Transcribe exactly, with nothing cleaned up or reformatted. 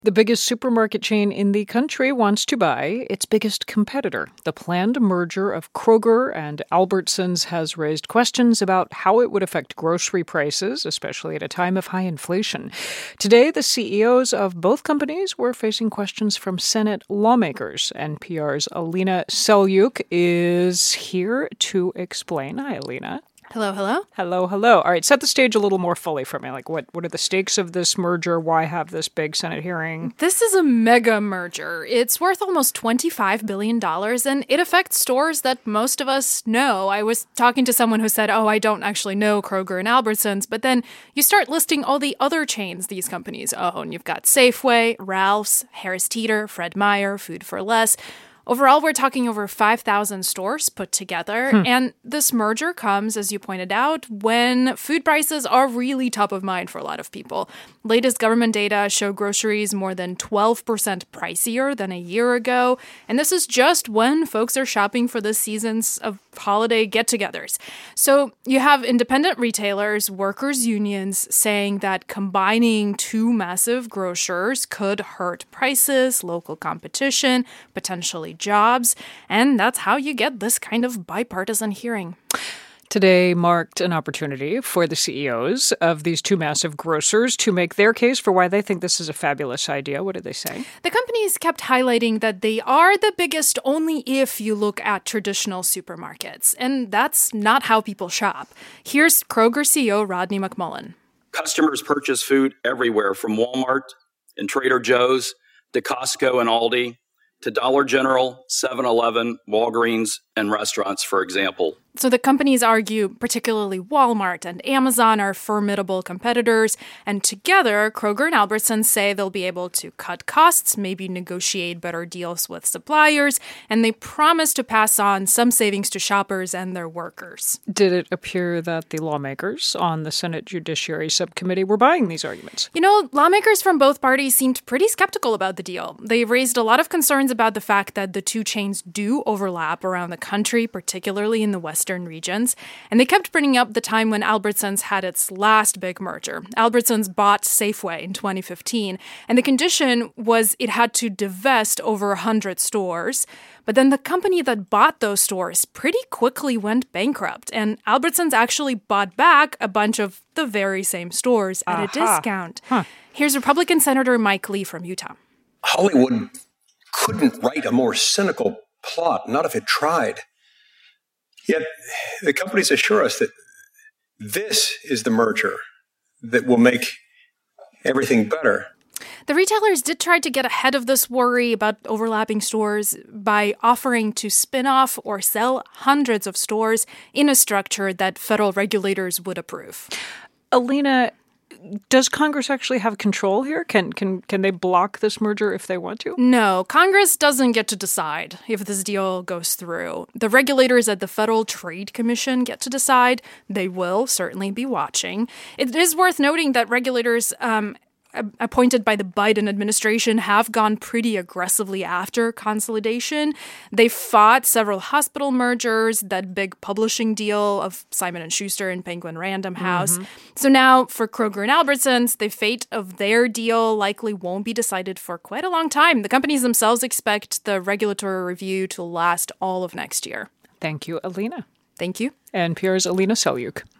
The biggest supermarket chain in the country wants to buy its biggest competitor. The planned merger of Kroger and Albertsons has raised questions about how it would affect grocery prices, especially at a time of high inflation. Today, the C E Os of both companies were facing questions from Senate lawmakers. N P R's Alina Selyukh is here to explain. Hi, Alina. Hello, hello. Hello, hello. All right, set the stage a little more fully for me. Like, what, what are the stakes of this merger? Why have this big Senate hearing? This is a mega merger. It's worth almost twenty-five billion dollars, and it affects stores that most of us know. I was talking to someone who said, oh, I don't actually know Kroger and Albertsons, but then you start listing all the other chains these companies own. You've got Safeway, Ralph's, Harris Teeter, Fred Meyer, Food for Less. Overall, we're talking over five thousand stores put together, hmm. and this merger comes, as you pointed out, when food prices are really top of mind for a lot of people. Latest government data show groceries more than twelve percent pricier than a year ago, and this is just when folks are shopping for the seasons of holiday get-togethers. So you have independent retailers, workers' unions saying that combining two massive grocers could hurt prices, local competition, potentially jobs, and that's how you get this kind of bipartisan hearing. Today marked an opportunity for the C E Os of these two massive grocers to make their case for why they think this is a fabulous idea. What did they say? The companies kept highlighting that they are the biggest only if you look at traditional supermarkets, and that's not how people shop. Here's Kroger C E O Rodney McMullen. Customers purchase food everywhere, from Walmart and Trader Joe's to Costco and Aldi to Dollar General, seven eleven, Walgreens, and restaurants, for example. So the companies argue particularly Walmart and Amazon are formidable competitors, and together, Kroger and Albertsons say they'll be able to cut costs, maybe negotiate better deals with suppliers, and they promise to pass on some savings to shoppers and their workers. Did it appear that the lawmakers on the Senate Judiciary Subcommittee were buying these arguments? You know, lawmakers from both parties seemed pretty skeptical about the deal. They raised a lot of concerns about the fact that the two chains do overlap around the country, particularly in the Western regions. And they kept bringing up the time when Albertsons had its last big merger. Albertsons bought Safeway in twenty fifteen, and the condition was it had to divest over one hundred stores. But then the company that bought those stores pretty quickly went bankrupt, and Albertsons actually bought back a bunch of the very same stores at uh-huh. a discount. Huh. Here's Republican Senator Mike Lee from Utah. Hollywood couldn't write a more cynical plot, not if it tried. Yet the companies assure us that this is the merger that will make everything better. The retailers did try to get ahead of this worry about overlapping stores by offering to spin off or sell hundreds of stores in a structure that federal regulators would approve. Alina, does Congress actually have control here? Can can can they block this merger if they want to? No, Congress doesn't get to decide if this deal goes through. The regulators at the Federal Trade Commission get to decide. They will certainly be watching. It is worth noting that regulators um, appointed by the Biden administration have gone pretty aggressively after consolidation. They fought several hospital mergers, that big publishing deal of Simon and Schuster and Penguin Random House. Mm-hmm. So now for Kroger and Albertsons, the fate of their deal likely won't be decided for quite a long time. The companies themselves expect the regulatory review to last all of next year. Thank you, Alina. Thank you. N P R's Alina Selyukh.